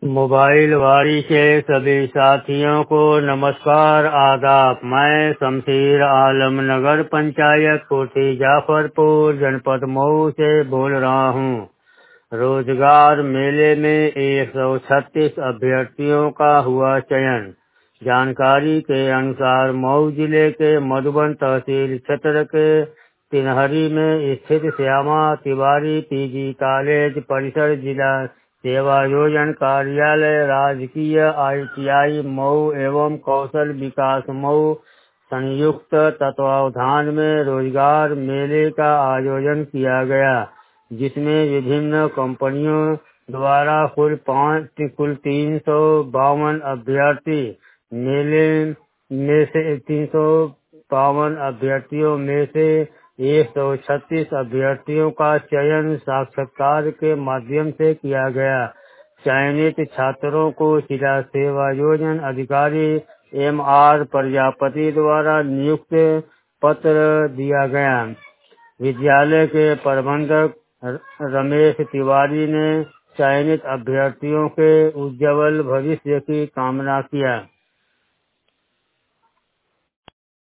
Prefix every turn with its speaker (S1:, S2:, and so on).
S1: Mobile वारी के सभी साथियों को नमस्कार आदाब। मैं शमशीर आलम नगर पंचायत कोठी जाफरपुर जनपद मऊ से बोल रहा हूँ। रोजगार मेले में 136 अभ्यर्थियों का हुआ चयन। जानकारी के अनुसार मऊ जिले के मधुबन तहसील क्षेत्र के तिनहरी में स्थित श्यामा तिवारी पीजी कॉलेज परिसर जिला सेवायोजन कार्यालय राजकीय ITI मऊ एवं कौशल विकास मऊ संयुक्त तत्वावधान में रोजगार मेले का आयोजन किया गया, जिसमें विभिन्न कंपनियों द्वारा कुल 352 अभ्यर्थी मेले में से 352 अभ्यर्थियों में से 136 अभ्यर्थियों का चयन साक्षात्कार के माध्यम से किया गया। चयनित छात्रों को जिला सेवायोजन अधिकारी MR प्रजापति द्वारा नियुक्त पत्र दिया गया। विद्यालय के प्रबंधक रमेश तिवारी ने चयनित अभ्यर्थियों के उज्जवल भविष्य की कामना किया।